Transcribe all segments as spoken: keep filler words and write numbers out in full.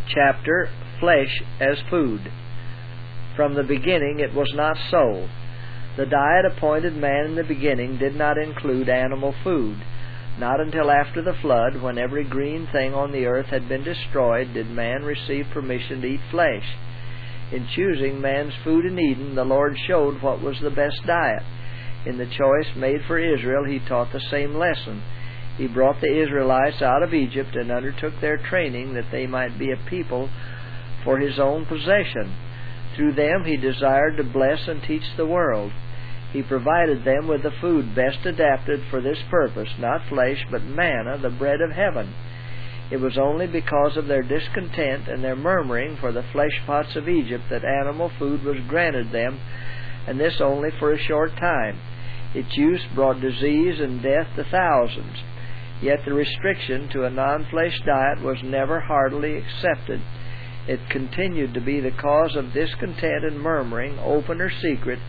chapter, Flesh as Food. From the beginning it was not so. The diet appointed man in the beginning did not include animal food. Not until after the flood, when every green thing on the earth had been destroyed, did man receive permission to eat flesh. In choosing man's food in Eden, the Lord showed what was the best diet. In the choice made for Israel, He taught the same lesson. He brought the Israelites out of Egypt and undertook their training that they might be a people for His own possession. Through them He desired to bless and teach the world. He provided them with the food best adapted for this purpose, not flesh, but manna, the bread of heaven. It was only because of their discontent and their murmuring for the flesh pots of Egypt that animal food was granted them, and this only for a short time. Its use brought disease and death to thousands. Yet the restriction to a non-flesh diet was never heartily accepted. It continued to be the cause of discontent and murmuring, open or secret,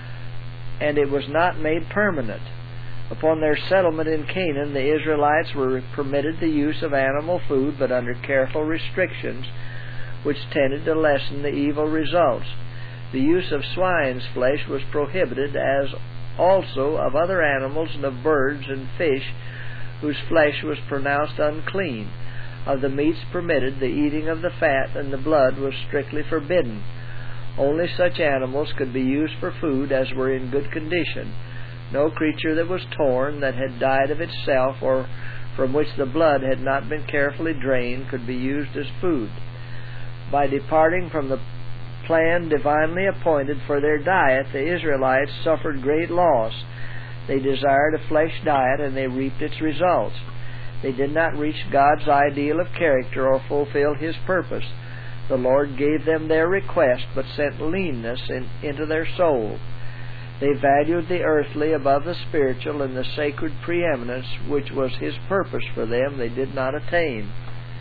and it was not made permanent. Upon their settlement in Canaan, the Israelites were permitted the use of animal food, but under careful restrictions, which tended to lessen the evil results. The use of swine's flesh was prohibited, as also of other animals and of birds and fish, whose flesh was pronounced unclean. Of the meats permitted, the eating of the fat and the blood was strictly forbidden. Only such animals could be used for food as were in good condition. No creature that was torn, that had died of itself, or from which the blood had not been carefully drained, could be used as food. By departing from the plan divinely appointed for their diet, the Israelites suffered great loss. They desired a flesh diet, and they reaped its results. They did not reach God's ideal of character or fulfill His purpose. The Lord gave them their request, but sent leanness in, into their soul. They valued the earthly above the spiritual, and the sacred preeminence which was His purpose for them they did not attain.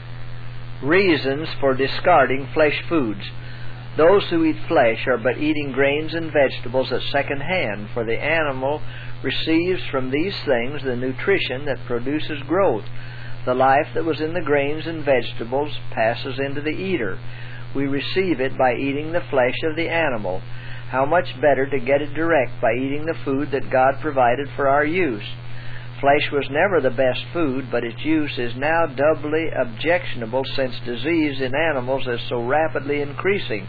Reasons for discarding flesh foods. Those who eat flesh are but eating grains and vegetables at second hand, for the animal receives from these things the nutrition that produces growth. The life that was in the grains and vegetables passes into the eater. We receive it by eating the flesh of the animal. How much better to get it direct by eating the food that God provided for our use. Flesh was never the best food, but its use is now doubly objectionable, since disease in animals is so rapidly increasing.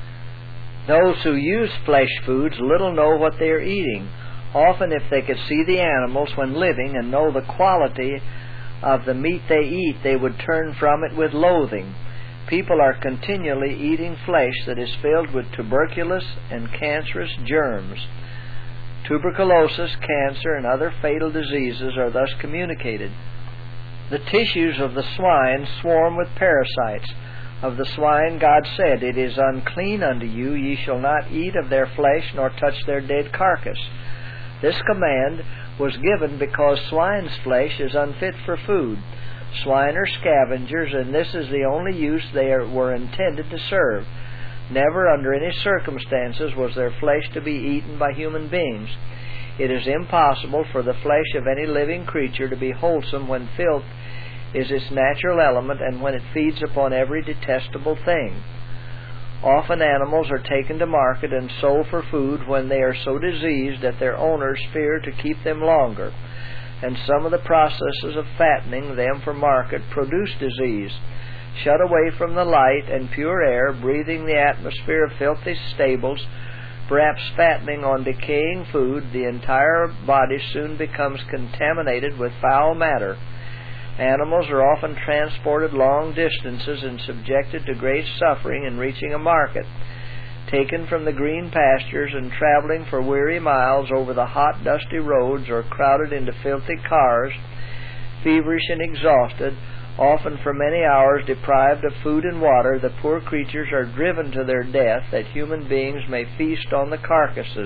Those who use flesh foods little know what they are eating. Often, if they could see the animals when living and know the quality of the meat they eat, they would turn from it with loathing. People are continually eating flesh that is filled with tuberculous and cancerous germs. Tuberculosis, cancer, and other fatal diseases are thus communicated. The tissues of the swine swarm with parasites. Of the swine God said, "It is unclean unto you, ye shall not eat of their flesh, nor touch their dead carcass." This command was given because swine's flesh is unfit for food. Swine are scavengers, and this is the only use they are, were intended to serve. Never under any circumstances was their flesh to be eaten by human beings. It is impossible for the flesh of any living creature to be wholesome when filth is its natural element and when it feeds upon every detestable thing. Often animals are taken to market and sold for food when they are so diseased that their owners fear to keep them longer, and some of the processes of fattening them for market produce disease. Shut away from the light and pure air, breathing the atmosphere of filthy stables, perhaps fattening on decaying food, the entire body soon becomes contaminated with foul matter. Animals are often transported long distances and subjected to great suffering in reaching a market. Taken from the green pastures and traveling for weary miles over the hot, dusty roads, or crowded into filthy cars, feverish and exhausted, often for many hours deprived of food and water, the poor creatures are driven to their death that human beings may feast on the carcasses.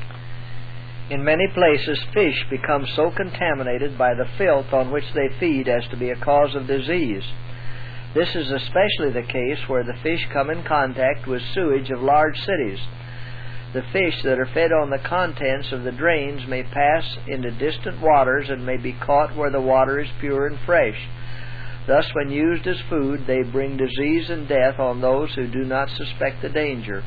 In many places, fish become so contaminated by the filth on which they feed as to be a cause of disease. This is especially the case where the fish come in contact with sewage of large cities. The fish that are fed on the contents of the drains may pass into distant waters and may be caught where the water is pure and fresh. Thus, when used as food, they bring disease and death on those who do not suspect the danger.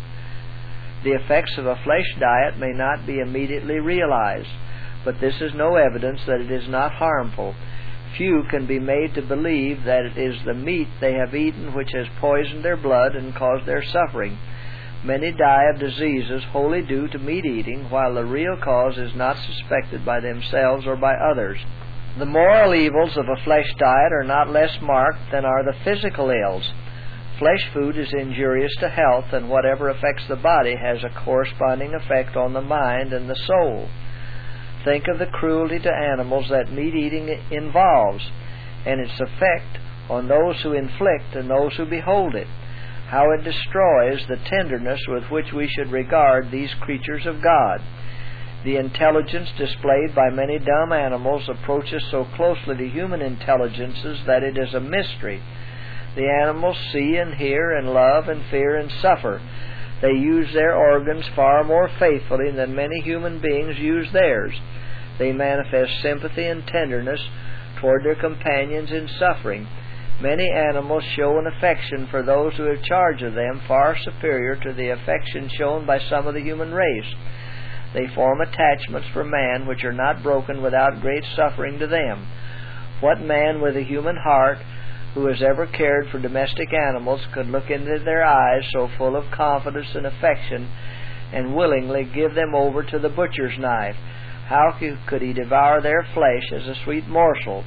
The effects of a flesh diet may not be immediately realized, but this is no evidence that it is not harmful. Few can be made to believe that it is the meat they have eaten which has poisoned their blood and caused their suffering. Many die of diseases wholly due to meat eating, while the real cause is not suspected by themselves or by others. The moral evils of a flesh diet are not less marked than are the physical ills. Flesh food is injurious to health, and whatever affects the body has a corresponding effect on the mind and the soul. Think of the cruelty to animals that meat eating involves, and its effect on those who inflict and those who behold it. How it destroys the tenderness with which we should regard these creatures of God. The intelligence displayed by many dumb animals approaches so closely to human intelligences that it is a mystery. The animals see and hear and love and fear and suffer. They use their organs far more faithfully than many human beings use theirs. They manifest sympathy and tenderness toward their companions in suffering. Many animals show an affection for those who have charge of them far superior to the affection shown by some of the human race. They form attachments for man which are not broken without great suffering to them. What man with a human heart who has ever cared for domestic animals could look into their eyes so full of confidence and affection and willingly give them over to the butcher's knife? How could he devour their flesh as a sweet morsel?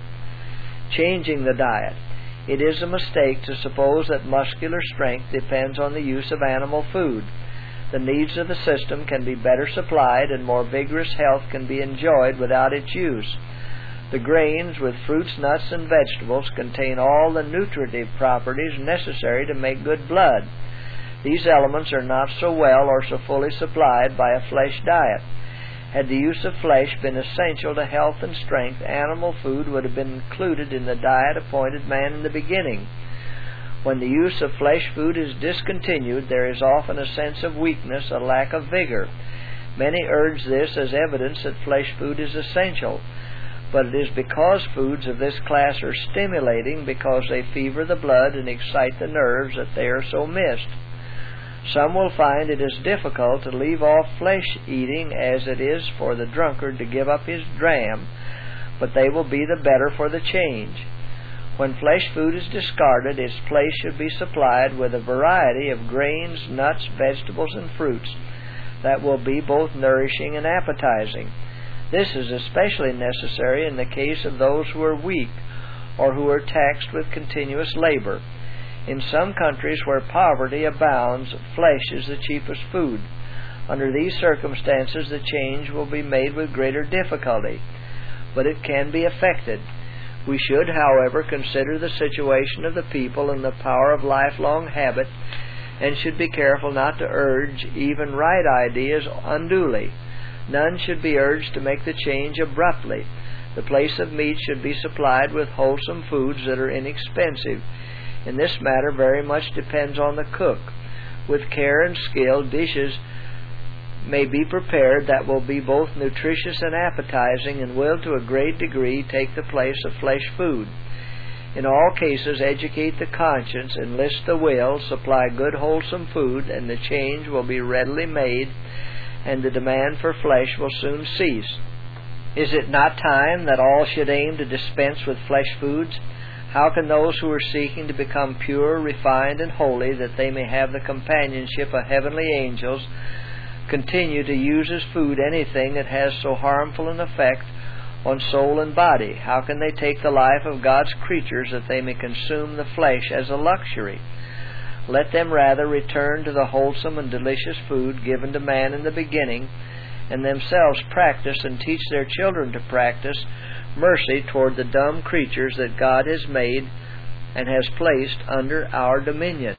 Changing the diet. It is a mistake to suppose that muscular strength depends on the use of animal food. The needs of the system can be better supplied, and more vigorous health can be enjoyed without its use. The grains, with fruits, nuts, and vegetables, contain all the nutritive properties necessary to make good blood. These elements are not so well or so fully supplied by a flesh diet. Had the use of flesh been essential to health and strength, animal food would have been included in the diet appointed man in the beginning. When the use of flesh food is discontinued, there is often a sense of weakness, a lack of vigor. Many urge this as evidence that flesh food is essential, but it is because foods of this class are stimulating, because they fever the blood and excite the nerves, that they are so missed. Some will find it as difficult to leave off flesh eating as it is for the drunkard to give up his dram, but they will be the better for the change. When flesh food is discarded, its place should be supplied with a variety of grains, nuts, vegetables, and fruits that will be both nourishing and appetizing. This is especially necessary in the case of those who are weak or who are taxed with continuous labor. In some countries where poverty abounds, flesh is the cheapest food. Under these circumstances, the change will be made with greater difficulty, but it can be effected. We should, however, consider the situation of the people and the power of lifelong habit, and should be careful not to urge even right ideas unduly. None should be urged to make the change abruptly. The place of meat should be supplied with wholesome foods that are inexpensive. In this matter, very much depends on the cook. With care and skill, dishes may be prepared that will be both nutritious and appetizing, and will to a great degree take the place of flesh food. In all cases, educate the conscience, enlist the will, supply good wholesome food, and the change will be readily made, and the demand for flesh will soon cease. Is it not time that all should aim to dispense with flesh foods? How can those who are seeking to become pure, refined, and holy, that they may have the companionship of heavenly angels, continue to use as food anything that has so harmful an effect on soul and body? How can they take the life of God's creatures that they may consume the flesh as a luxury? Let them rather return to the wholesome and delicious food given to man in the beginning, and themselves practice and teach their children to practice mercy toward the dumb creatures that God has made and has placed under our dominion.